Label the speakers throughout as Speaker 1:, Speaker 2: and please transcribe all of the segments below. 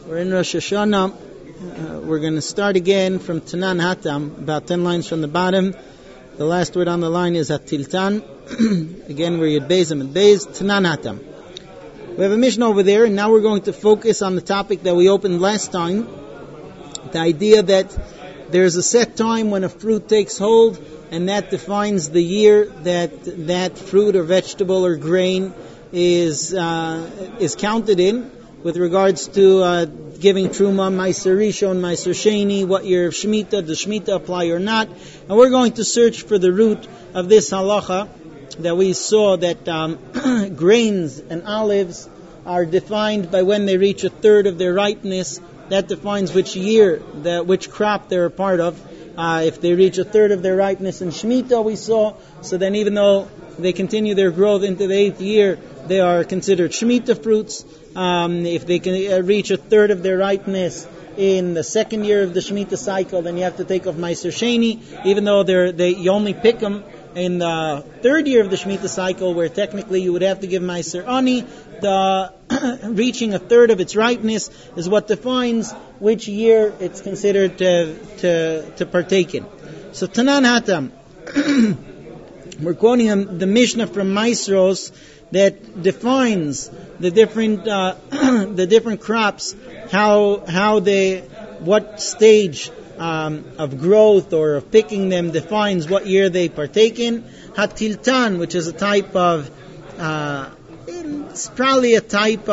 Speaker 1: We're in Rosh Hashanah. We're going to start again from Tanan Hatam, about 10 lines from the bottom. The last word on the line is Atiltan. Again, we're at Beis and Beis, Tanan Hatam. We have a mission over there, and now we're going to focus on the topic that we opened last time. The idea that there's a set time when a fruit takes hold, and that defines the year that fruit or vegetable or grain is counted in. With regards to giving Truma, Meiser Rishon, Meiser Sheni, what year of Shemitah, does Shemitah apply or not? And we're going to search for the root of this halacha that we saw that grains and olives are defined by when they reach a third of their ripeness. That defines which year, which crop they're a part of. If they reach a third of their ripeness in Shemitah, we saw, so then even though they continue their growth into the 8th year, they are considered Shemitah fruits. If they can reach a third of their ripeness in the 2nd year of the Shemitah cycle, then you have to take off Meiser Sheni, even though you only pick them in the 3rd year of the Shemitah cycle, where technically you would have to give Meiser Ani. The reaching a third of its ripeness is what defines which year it's considered to partake in. So Tanan Hatam, we're quoting the Mishnah from Maisros that defines the different crops, what stage of growth or of picking them defines what year they partake in. Hatiltan, which is a type of it's probably a type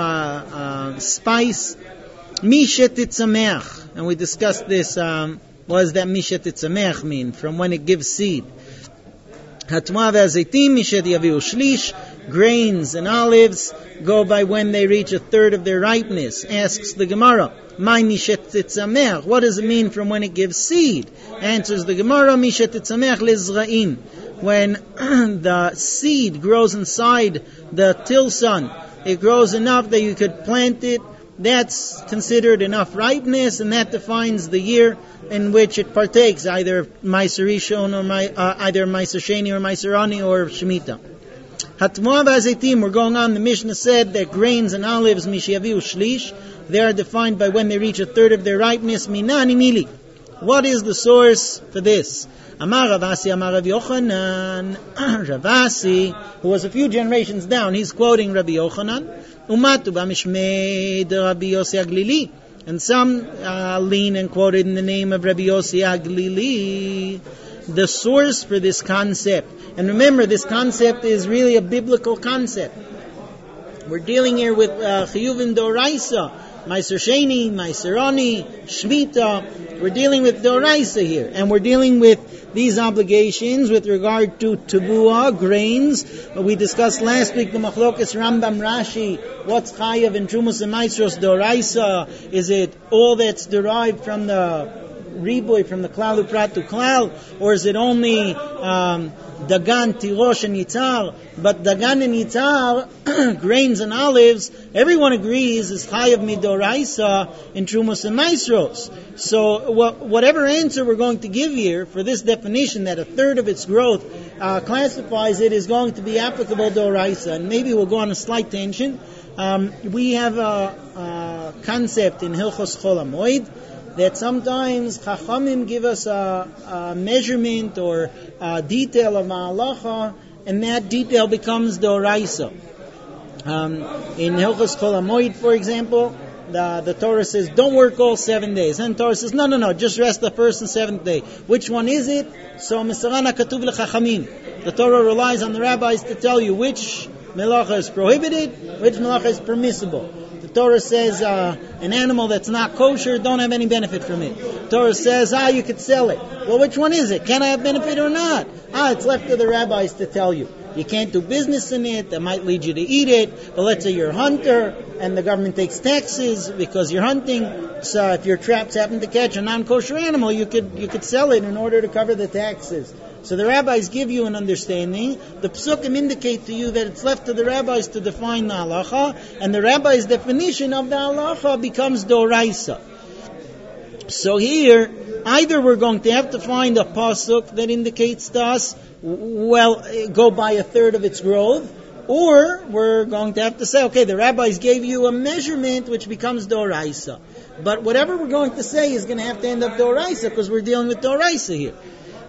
Speaker 1: of spice. Mishet Tzamech, and we discussed this. What does that Mishet Tzamech mean? From when it gives seed. Hatma ve'azeitim mishet yaviu shlish. Grains and olives go by when they reach a third of their ripeness. Asks the Gemara, "My mishet tzamech? What does it mean from when it gives seed?" Answers the Gemara, "Mishet tzamech lizraim." When the seed grows inside the tilson, it grows enough that you could plant it. That's considered enough ripeness, and that defines the year in which it partakes, either Meiser Rishon or either Meiser Sheni or Meiser Ani or Shemitah. Hatmoa v'azeitim, we're going on. The Mishnah said that grains and olives, mishiaviu shlish, they are defined by when they reach a third of their ripeness. Minani mili. What is the source for this? Amar Ravasi, Amar Rav Yochanan. Ravasi, who was a few generations down, he's quoting Rabbi Yochanan. Umatu b'mishmei de Rabbi Yossi Aglili. And some lean and quoted in the name of Rabbi Yossi Aglili. The source for this concept. And remember, this concept is really a biblical concept. We're dealing here with Chiyuvim Doraisa, Meiser Sheni, Meiser Ani, Shemitah. We're dealing with Doraisa here. And we're dealing with these obligations with regard to Tubua, grains. We discussed last week the Machlokas Rambam Rashi. What's Chayav in Trumas and Maisros Doraisa? Is it all that's derived from the Riboy, from the Klal Uprat to Klal, or is it only Dagan, Tirosh, and Yitzhar? But Dagan and Yitzhar, grains and olives, everyone agrees is Chayav Midoraisa in Trumos and Maisros. So whatever answer we're going to give here for this definition that a third of its growth classifies it is going to be applicable Doraisa. And maybe we'll go on a slight tangent. We have a concept in Hilchos Chol HaMoed that sometimes Chachamim give us a measurement or a detail of halacha, and that detail becomes Doraisa. In Hilchos Chol HaMoed, for example, the Torah says, don't work all 7 days. And the Torah says, no, just rest the 1st and 7th day. Which one is it? So, Misarana Katuv LeChachamim. The Torah relies on the rabbis to tell you which melacha is prohibited, which melacha is permissible. The Torah says an animal that's not kosher, don't have any benefit from it. The Torah says, you could sell it. Well, which one is it? Can I have benefit or not? It's left to the rabbis to tell you. You can't do business in it, that might lead you to eat it. But let's say you're a hunter, and the government takes taxes because you're hunting. So if your traps happen to catch a non-kosher animal, you could sell it in order to cover the taxes. So the rabbis give you an understanding. The psukim indicate to you that it's left to the rabbis to define the halacha, and the rabbi's definition of the halacha becomes doraisa. So here, either we're going to have to find a pasuk that indicates to us, go by a third of its growth, Or we're going to have to say, okay, the rabbis gave you a measurement which becomes Doraisa. But whatever we're going to say is going to have to end up Doraisa because we're dealing with Doraisa here.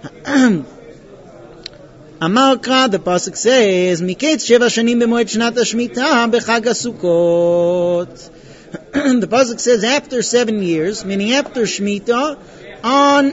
Speaker 1: Amalka, the pasuk says, Miketz sheva shanim b'moed shnat hashmita b'chag haSukkot. The pasuk says after 7 years, meaning after Shemitah, on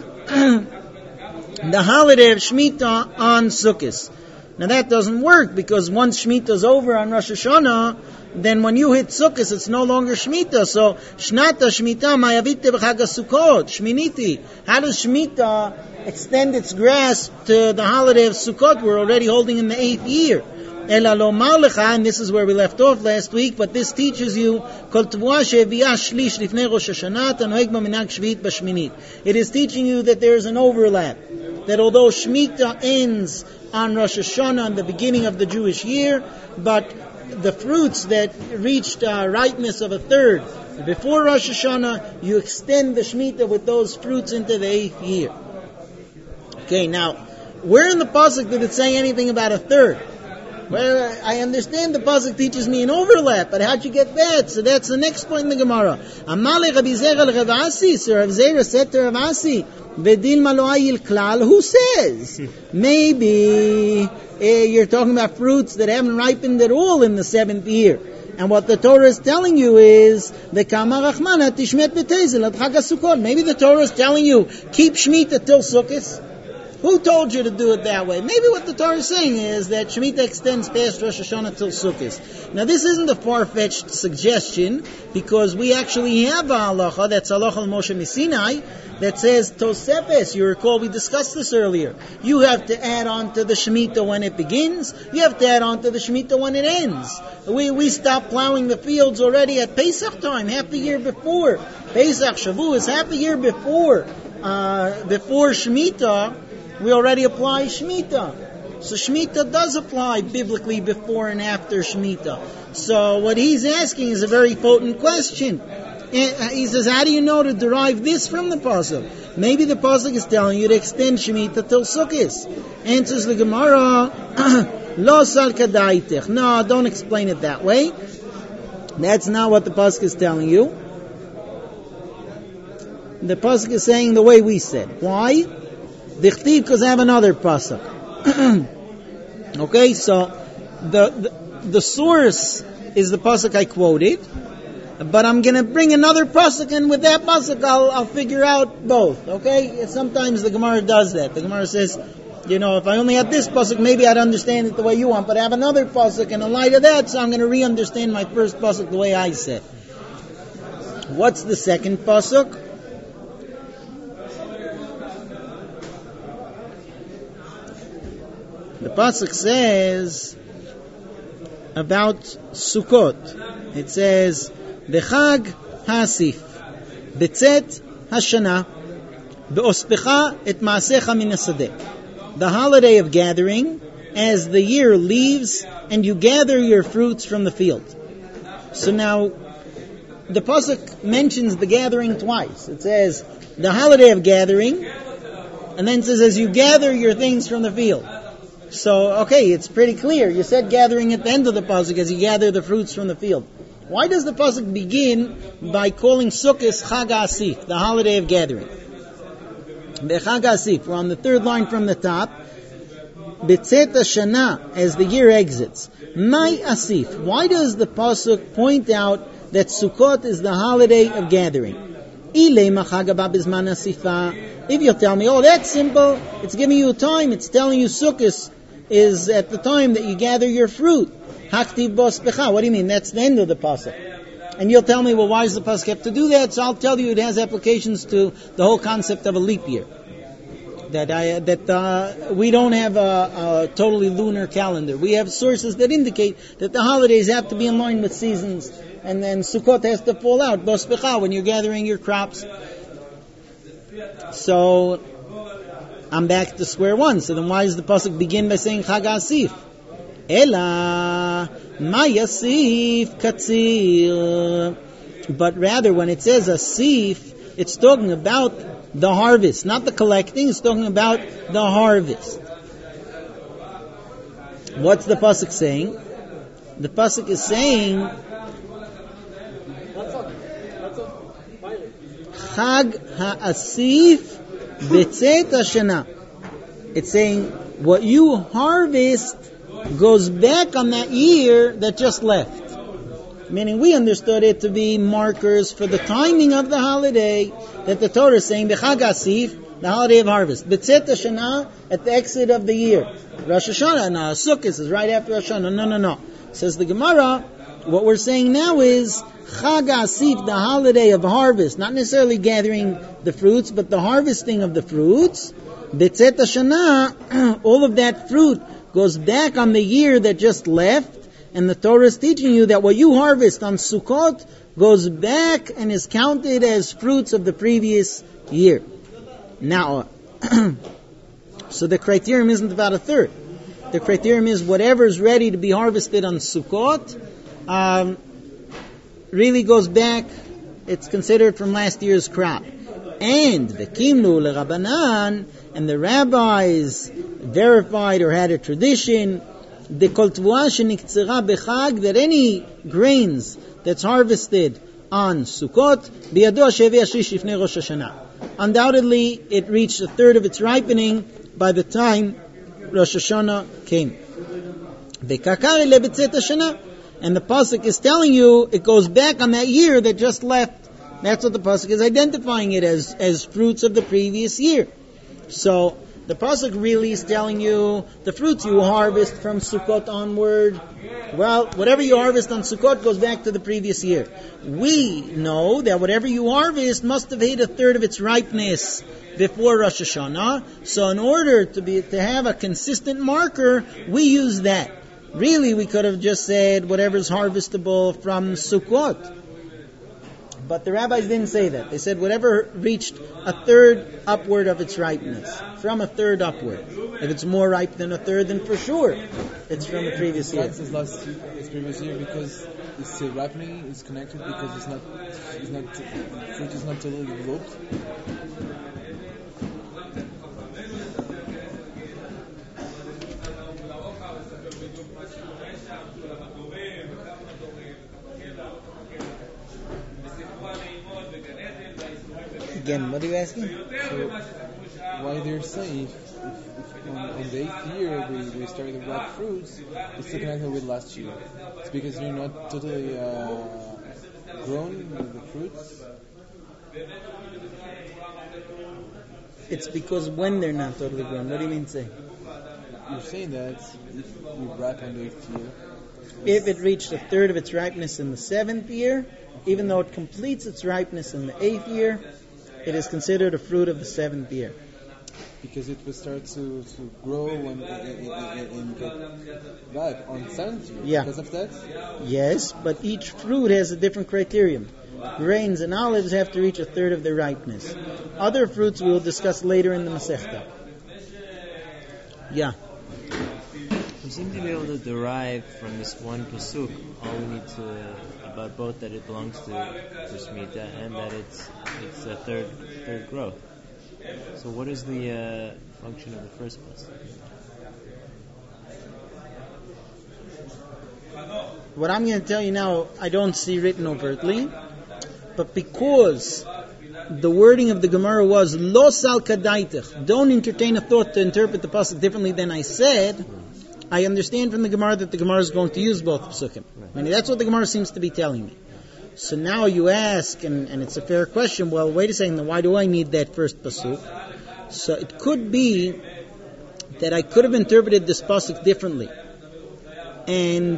Speaker 1: the holiday of Shemitah on Sukkot. Now that doesn't work because once Shemitah is over on Rosh Hashanah, then when you hit Sukkot, it's no longer Shemitah. So Shnata Shemitah Mayavite b'Chag Sukkot Shminiti. How does Shemitah extend its grasp to the holiday of Sukkot? We're already holding in the 8th year. Ela lomar lecha, and this is where we left off last week, but this teaches you kol tvuah she'eviah shlish lifnei Rosh Hashanah tanoeg b'minhag shvit b'shminit. It is teaching you that there is an overlap. That although Shemitah ends on Rosh Hashanah, in the beginning of the Jewish year, but the fruits that reached ripeness of a third before Rosh Hashanah, you extend the Shemitah with those fruits into the 8th year. Okay, now, where in the pasuk did it say anything about a third? Well, I understand the pasuk teaches me an overlap, but how'd you get that? So that's the next point in the Gemara. Amale Rabbi Zera Rav Asi, so Rav Zera said to Rav Asi, V'dilma lo ayil klal, who says? Maybe you're talking about fruits that haven't ripened at all in the 7th year. And what the Torah is telling you is, V'kama rachmana tishmet v'tezel ad chag haSukkot. Maybe the Torah is telling you, keep Shemitah till Sukkot. Who told you to do it that way? Maybe what the Torah is saying is that Shemitah extends past Rosh Hashanah till Sukkot. Now this isn't a far-fetched suggestion, because we actually have a halacha, that's halacha al-Moshe Misinai, that says Tosefes. You recall we discussed this earlier. You have to add on to the Shemitah when it begins, you have to add on to the Shemitah when it ends. We stopped plowing the fields already at Pesach time, half a year before. Pesach, Shavuos, half a year before Shemitah, we already apply Shemitah. So Shemitah does apply biblically before and after Shemitah. So what he's asking is a very potent question. He says, how do you know to derive this from the pasuk? Maybe the pasuk is telling you to extend Shemitah till Sukkot. Answers the Gemara, Lo sal kadaitech. No, don't explain it that way. That's not what the pasuk is telling you. The pasuk is saying the way we said. Why? Dichtiv, because I have another pasuk. Okay, so the source is the pasuk I quoted, but I'm going to bring another pasuk, and with that pasuk I'll figure out both. Okay, sometimes the Gemara does that. The Gemara says, if I only had this pasuk, maybe I'd understand it the way you want, but I have another pasuk, and in light of that, so I'm going to re-understand my first pasuk the way I said. What's the second pasuk? The pasuk says about Sukkot. It says, "Bechag ha'asif, betzet hashana, beospecha et maasecha min hasadeh." The holiday of gathering, as the year leaves, and you gather your fruits from the field. So now, the pasuk mentions the gathering twice. It says the holiday of gathering, and then it says as you gather your things from the field. So, okay, it's pretty clear. You said gathering at the end of the pasuk as you gather the fruits from the field. Why does the pasuk begin by calling Sukkot Chag HaAsif, the holiday of gathering? Bechag HaAsif, we're on the third line from the top. Betzet Hashana, as the year exits. Mai Asif, why does the pasuk point out that Sukkot is the holiday of gathering? If you tell me, that's simple, it's giving you time, it's telling you Sukkot is at the time that you gather your fruit. Haktiv bospecha. What do you mean? That's the end of the pasuk. And you'll tell me, why does the pasuk have to do that? So I'll tell you it has applications to the whole concept of a leap year. That we don't have a totally lunar calendar. We have sources that indicate that the holidays have to be in line with seasons, and then Sukkot has to fall out, bospecha, when you're gathering your crops. So I'm back to square one. So then why does the pasuk begin by saying Chag HaAsif? Ela ma yasif katzir. But rather, when it says asif, it's talking about the harvest, not the collecting. It's talking about the harvest. What's the pasuk saying? The pasuk is saying, Chag ha'asif b'tzeit hashana. It's saying what you harvest goes back on that year that just left. Meaning we understood it to be markers for the timing of the holiday that the Torah is saying, B'chag ha'asif, the holiday of harvest. B'tzeit hashana, at the exit of the year. Rosh Hashanah, no, Sukkot is right after Rosh Hashanah. No. Says the Gemara, what we're saying now is Chag ha'asif, the holiday of harvest, not necessarily gathering the fruits, but the harvesting of the fruits. B'tzeit hashana, all of that fruit goes back on the year that just left, and the Torah is teaching you that what you harvest on Sukkot goes back and is counted as fruits of the previous year. Now, so the criterion isn't about a third. The criterion is whatever is ready to be harvested on Sukkot really goes back. It's considered from last year's crop. And the Kimnu leRabanan, and the rabbis verified or had a tradition, the Kol Tvuah sheniktzera bechag, that any grains that's harvested on Sukkot, biyado shevi ashlish lifnei Rosh Hashanah. Undoubtedly, it reached a third of its ripening by the time Rosh Hashanah came. V'kakari leb'tzeit hashana, and the pasuk is telling you it goes back on that year that just left. That's what the pasuk is identifying it as fruits of the previous year. So the pasuk really is telling you the fruits you harvest from Sukkot onward. Well, whatever you harvest on Sukkot goes back to the previous year. We know that whatever you harvest must have hit a third of its ripeness before Rosh Hashanah. So in order to have a consistent marker, we use that. Really, we could have just said whatever is harvestable from Sukkot. But the rabbis didn't say that. They said whatever reached a third upward of its ripeness. From a third upward. If it's more ripe than a third, then for sure it's from the previous year.
Speaker 2: It's previous year because it's ripening is connected because fruit is not totally developed.
Speaker 1: Again, what are you asking?
Speaker 2: So, why they're saying if on the 8th year we started the ripe fruits, it's still connected with last year. It's because you're not totally grown with the fruits.
Speaker 1: It's because when they're not totally grown. What do you mean say?
Speaker 2: You're saying that if you ripe on the 8th year,
Speaker 1: if it reached a third of its ripeness in the 7th year, even though it completes its ripeness in the 8th year, it is considered a fruit of the 7th year.
Speaker 2: Because it will start to grow and get ripe on 7th year.
Speaker 1: Yeah.
Speaker 2: Because of that?
Speaker 1: Yes, but each fruit has a different criterion. Grains and olives have to reach a third of their ripeness. Other fruits we will discuss later in the Masechta. Yeah.
Speaker 3: We seem to be able to derive from this one pasuk all we need to about both that it belongs to Shemitah and that it's a third growth. So what is the function of the first pasuk?
Speaker 1: What I'm going to tell you now, I don't see written overtly, but because the wording of the Gemara was lo sal kadaitich, don't entertain a thought to interpret the pasuk differently than I said, I understand from the Gemara that the Gemara is going to use both pasukim. I mean, that's what the Gemara seems to be telling me. So now you ask, and it's a fair question, well, wait a second, then why do I need that first pasuk? So it could be that I could have interpreted this pasuk differently. And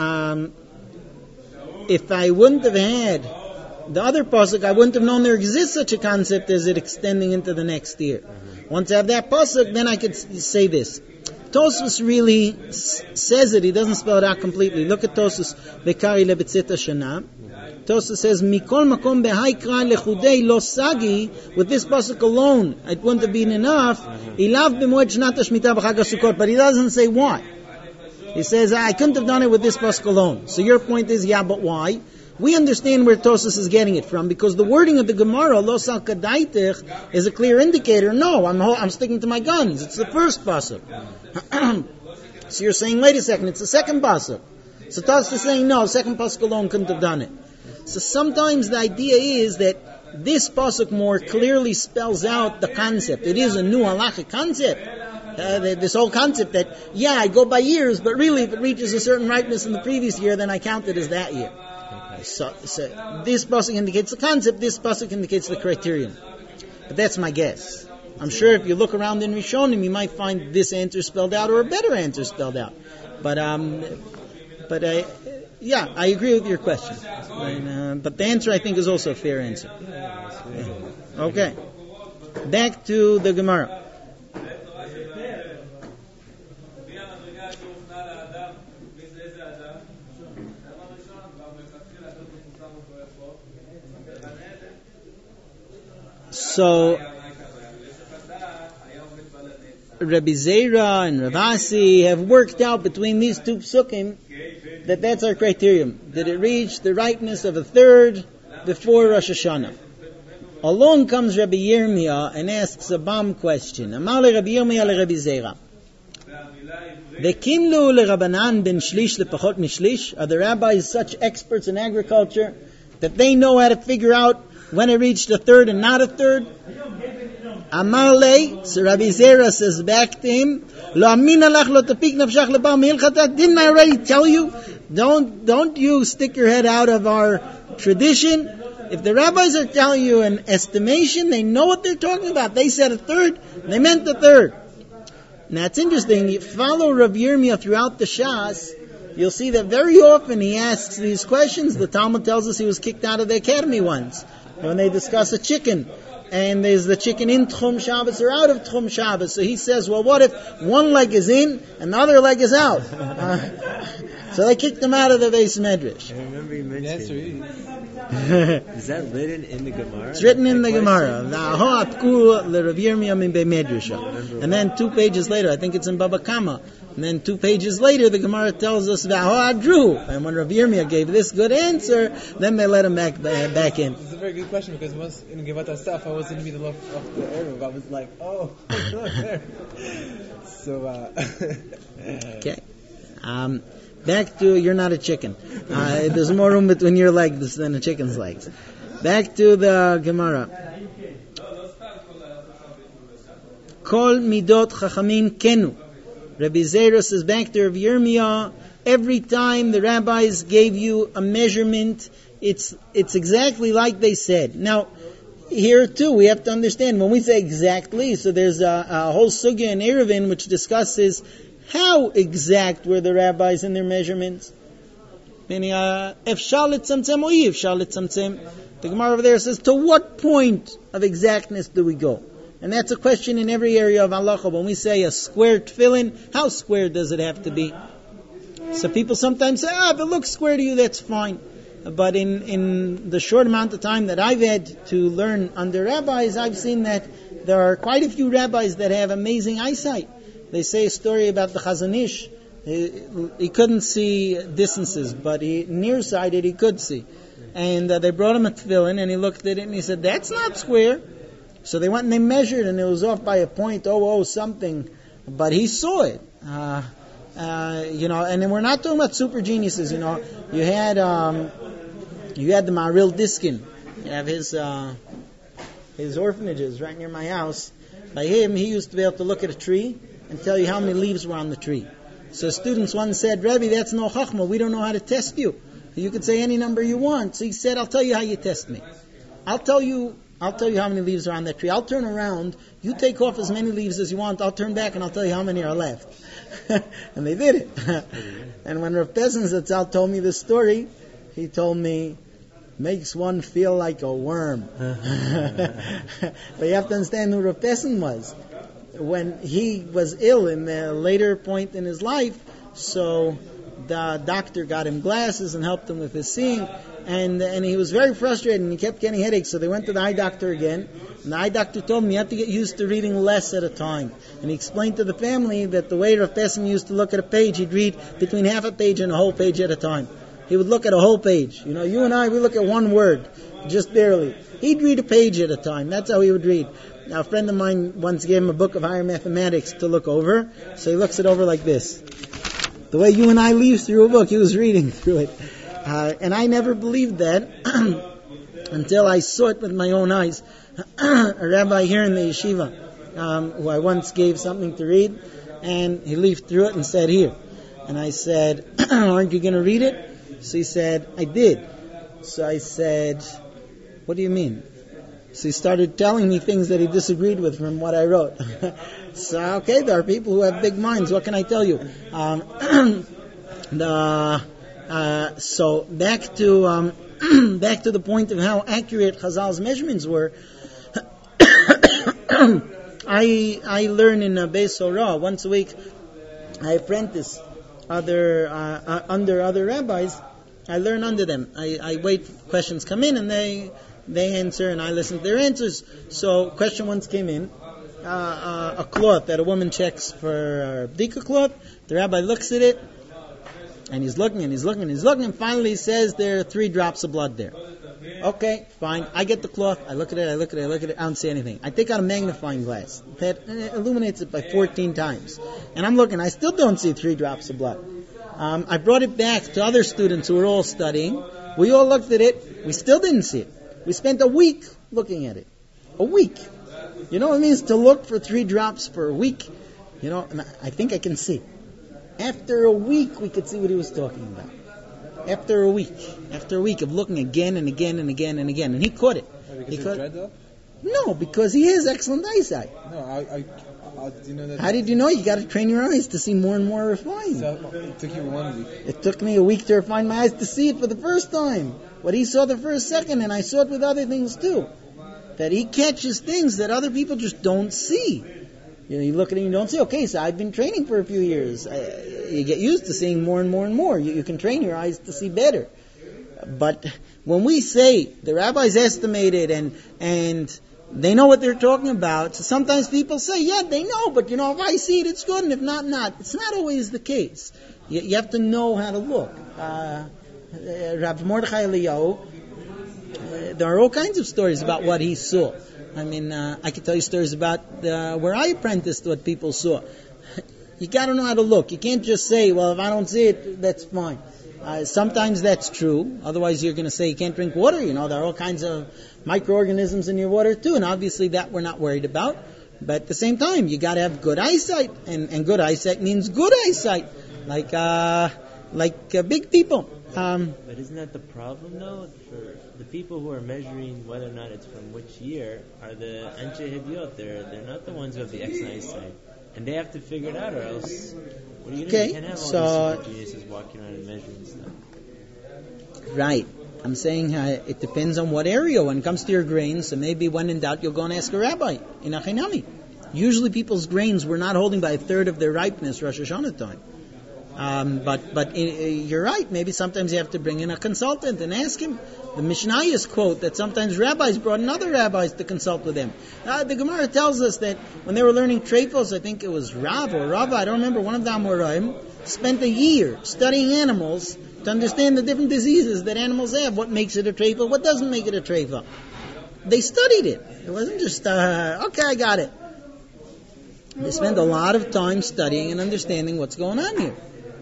Speaker 1: if I wouldn't have had the other pasuk, I wouldn't have known there exists such a concept as it extending into the next year. Once I have that pasuk, then I could say this. Tosfos really says it. He doesn't spell it out completely. Look at Tosfos. V'kari leb'tzeit hashana. Tosfos says, "Mikol makom behaikra lechudei lo sagi." With this pasuk alone, it wouldn't have been enough. Ilav b'moed shnat hashmitah b'chag haSukkot. But he doesn't say why. He says, "I couldn't have done it with this pasuk alone." So your point is, yeah, but why? We understand where Tosfos is getting it from because the wording of the Gemara, lo sal kadaitich, is a clear indicator. No, I'm sticking to my guns. It's the first pasuk. So you're saying, wait a second, it's the second pasuk. So Tosfos is saying, no, second pasuk alone couldn't have done it. So sometimes the idea is that this pasuk more clearly spells out the concept. It is a new halachic concept. This whole concept that, I go by years, but really if it reaches a certain ripeness in the previous year, then I count it as that year. Okay. So this pasuk indicates the concept, this pasuk indicates the criterion. But that's my guess. I'm sure if you look around in Rishonim, you might find this answer spelled out or a better answer spelled out. But I agree with your question. But the answer, I think, is also a fair answer. Yeah. Okay. Back to the Gemara. So, Rabbi Zera and Rav Asi have worked out between these two psukim that's our criterion. Did it reach the ripeness of a third before Rosh Hashanah? Along comes Rabbi Yirmiyah and asks a bomb question. Amar le Rabbi Yirmiyah le Rabbi Zera. V'kimlu le Rabbanan ben shlish lepachot mishlish? Are the rabbis such experts in agriculture that they know how to figure out when it reached a third and not a third? Amar le, so Rabbi Zera says back to him, Lo amin alach lo tapik nafshach lebar me'ilchata. Didn't I already tell you? Don't you stick your head out of our tradition. If the rabbis are telling you an estimation, they know what they're talking about. They said a third, they meant a third. Now it's interesting, you follow Rav Yirmiyah throughout the Shas, you'll see that very often he asks these questions. The Talmud tells us he was kicked out of the academy once, when they discuss a chicken. And there's the chicken in Tchum Shabbos or out of Tchum Shabbos. So he says, well, what if one leg is in and the other leg is out? So they kicked him out of the Beis Medrash.
Speaker 3: I remember you mentioned Is that written in the Gemara?
Speaker 1: It's written in the Gemara. And then 2 pages later, I think it's in Baba Kama. And then 2 pages later, the Gemara tells us Adru. And when Rav Yirmiyah gave this good answer, then they let him back in.
Speaker 2: It's a very good question, because once in Givat HaSaf, I was in the middle of the Eruv. I was like, oh, there. So,
Speaker 1: okay. Back to, you're not a chicken. There's more room between your legs than a chicken's legs. Back to the Gemara. Kol midot chachamim kenu. Rabbi Zera says back to Rav Yirmiyah, every time the rabbis gave you a measurement, it's exactly like they said. Now, here too, we have to understand, when we say exactly, so there's a whole sugya in Eruvin which discusses how exact were the rabbis in their measurements. Meaning, efshar litzamtzem or efshar litzamtzem. The Gemara over there says, to what point of exactness do we go? And that's a question in every area of halacha. When we say a square tefillin, how square does it have to be? So people sometimes say, if it looks square to you, that's fine. But in the short amount of time that I've had to learn under rabbis, I've seen that there are quite a few rabbis that have amazing eyesight. They say a story about the Chazon Ish. He couldn't see distances, but nearsighted he could see. And they brought him a tefillin, and he looked at it and he said, that's not square. So they went and they measured, and it was off by a point, something. But he saw it. And then we're not talking about super geniuses. You had the Maharil Diskin. You have his orphanages right near my house. By him, he used to be able to look at a tree and tell you how many leaves were on the tree. So students once said, Rebbe, that's no chachma. We don't know how to test you. You could say any number you want. So he said, I'll tell you how you test me. I'll tell you how many leaves are on that tree. I'll turn around. You take off as many leaves as you want. I'll turn back and I'll tell you how many are left. And they did it. And when Rav Pesen Zatzal told me this story, he told me, makes one feel like a worm. But you have to understand who Rav Pesen was. When he was ill in the later point in his life, so the doctor got him glasses and helped him with his seeing, and he was very frustrated and he kept getting headaches. So they went to the eye doctor again, and the eye doctor told him you have to get used to reading less at a time. And he explained to the family that the way Rav Pesen used to look at a page, he'd read between half a page and a whole page at a time. He would look at a whole page. You and I, we look at one word, just barely. He'd read a page at a time. That's how he would read. Now, a friend of mine once gave him a book of higher mathematics to look over, so he looks it over like this. The way you and I leaf through a book, he was reading through it. And I never believed that until I saw it with my own eyes. A rabbi here in the yeshiva, who I once gave something to read, and he leafed through it and said, here. And I said, aren't you going to read it? So he said, I did. So I said, what do you mean? So he started telling me things that he disagreed with from what I wrote. So, okay, there are people who have big minds. What can I tell you? So back to the point of how accurate Chazal's measurements were. I learn in Beis Horah once a week. I apprentice under other rabbis. I learn under them. I wait for questions come in and they answer and I listen to their answers. So question once came in, a cloth that a woman checks for a bdika cloth. The rabbi looks at it and he's looking and finally he says there are 3 drops of blood there. Okay, fine. I get the cloth. I look at it. I don't see anything. I take out a magnifying glass that illuminates it by 14 times. And I'm looking. I still don't see 3 drops of blood. I brought it back to other students who were all studying. We all looked at it. We still didn't see it. We spent a week looking at it. A week. You know what it means to look for 3 drops for a week? You know, and I think I can see. After a week, we could see what he was talking about. After a week of looking again and again and again and again, and he caught it.
Speaker 2: Because of dread, though?
Speaker 1: No, because he has excellent eyesight.
Speaker 2: No, do you know that?
Speaker 1: How did you know? You got to train your eyes to see more and more refined.
Speaker 2: So it took you 1 week.
Speaker 1: It took me a week to refine my eyes to see it for the first time. What he saw the first second, and I saw it with other things too. That he catches things that other people just don't see. You know, you look at it and you don't see, okay, so I've been training for a few years. You get used to seeing more and more and more. You can train your eyes to see better. But when we say the rabbis estimated and they know what they're talking about, so sometimes people say, yeah, they know, but you know, if I see it, it's good, and if not, not. It's not always the case. You have to know how to look. Rabbi Mordechai Eliyahu, there are all kinds of stories about what he saw. I mean, I could tell you stories about where I apprenticed what people saw. You got to know how to look. You can't just say, well, if I don't see it, that's fine. Sometimes that's true. Otherwise, you're going to say you can't drink water. You know, there are all kinds of microorganisms in your water too, and obviously that we're not worried about. But at the same time, you got to have good eyesight, and good eyesight means good eyesight, like big people.
Speaker 3: But isn't that the problem, though? For the people who are measuring whether or not it's from which year are the Anshe Hediot. They're not the ones who have the excellent eyesight. And they have to figure it out, or else what are you doing? You can't have all these super geniuses walking around and measuring stuff.
Speaker 1: Right. I'm saying it depends on what area. When it comes to your grains, so maybe when in doubt, you'll go and ask a rabbi in Achinami. Usually people's grains were not holding by a third of their ripeness Rosh Hashanah time. But you're right. Maybe sometimes you have to bring in a consultant and ask him. The Mishnayos quote that sometimes rabbis brought in other rabbis to consult with them. The Gemara tells us that when they were learning treifos, I think it was Rav or Rava, I don't remember, one of the Amoraim, spent a year studying animals to understand the different diseases that animals have. What makes it a treifo? What doesn't make it a treifo? They studied it. It wasn't just, okay, I got it. They spent a lot of time studying and understanding what's going on here.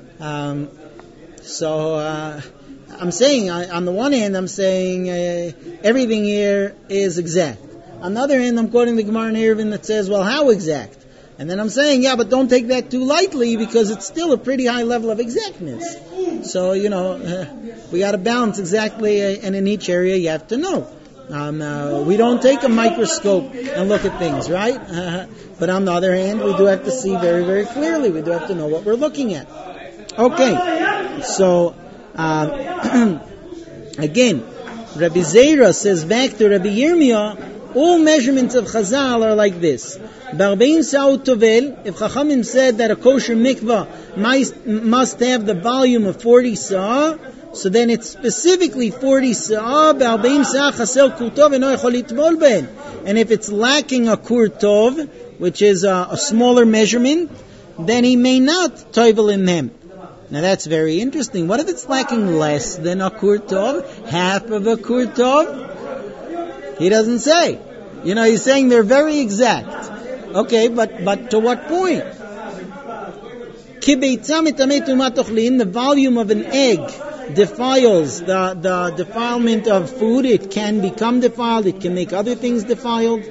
Speaker 1: I'm saying, on the one hand, I'm saying everything here is exact. On the other hand, I'm quoting the Gemara in Eruvin that says, well, how exact? And then I'm saying, yeah, but don't take that too lightly because it's still a pretty high level of exactness. So, we got to balance exactly, and in each area you have to know. We don't take a microscope and look at things, right? But on the other hand, we do have to see very, very clearly. We do have to know what we're looking at. Okay, so again, Rabbi Zera says back to Rabbi Yirmiyah, all measurements of Chazal are like this. Barbein Sa'ut Tovel, if Chachamim said that a kosher mikvah must have the volume of 40 sa'ah, so then it's specifically 40 sa'ah, Barbein Sa'ah chasel kur tov eno echol litbol ben. And if it's lacking a kur tov, which is a smaller measurement, then he may not tovel in them. Now that's very interesting. What if it's lacking less than a kur tov? Half of a kur tov? He doesn't say. He's saying they're very exact. Okay, but to what point? The volume of an egg defiles the defilement of food. It can become defiled. It can make other things defiled.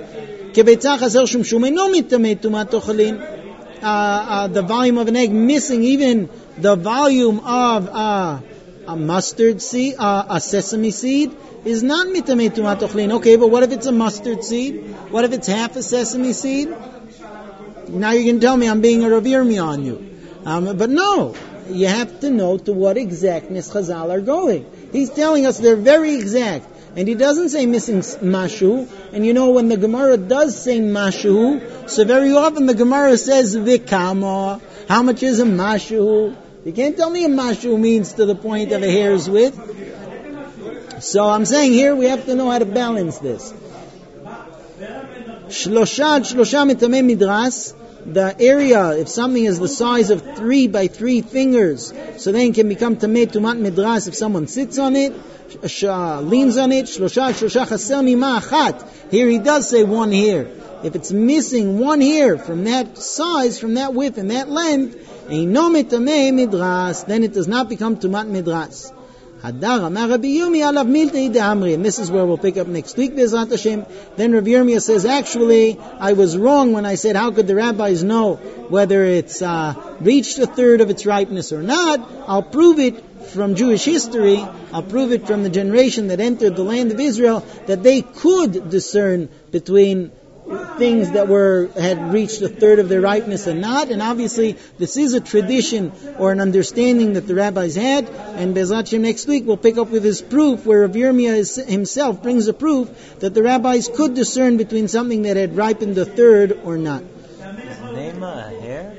Speaker 1: The volume of an egg missing even the volume of a mustard seed, a sesame seed, is not mitamei tumat ochlin. Okay, but what if it's a mustard seed? What if it's half a sesame seed? Now you can tell me I'm being a Rav Yirmiyah on you. But no, you have to know to what exactness Chazal are going. He's telling us they're very exact. And he doesn't say missing mashu. And you know when the Gemara does say mashu, so very often the Gemara says vikama. How much is a mashu? You can't tell me a mashu means to the point of a hair's width. So I'm saying here we have to know how to balance this. Shlosha mitamei midras. The area, if something is the size of 3 by 3 fingers, so then it can become tamei tumat midras if someone sits on it, leans on it. Shlosha chaser mima achat. Here he does say 1 hair. If it's missing 1 hair from that size, from that width and that length, eino mitamei midras, then it does not become tumat midras. Hadar amar Rabbi Yirmiyah alav miltei de'amri, and this is where we'll pick up next week, Be'ezrat Hashem. Then Rabbi Yirmiyah says, actually, I was wrong when I said, how could the rabbis know whether it's reached a third of its ripeness or not? I'll prove it from Jewish history. I'll prove it from the generation that entered the land of Israel, that they could discern between things that had reached a third of their ripeness and not. And obviously this is a tradition or an understanding that the rabbis had, and Be'ezrat Hashem next week we'll pick up with his proof where Rav Yirmiyah himself brings a proof that the rabbis could discern between something that had ripened a third or not.
Speaker 3: Is nema a hair?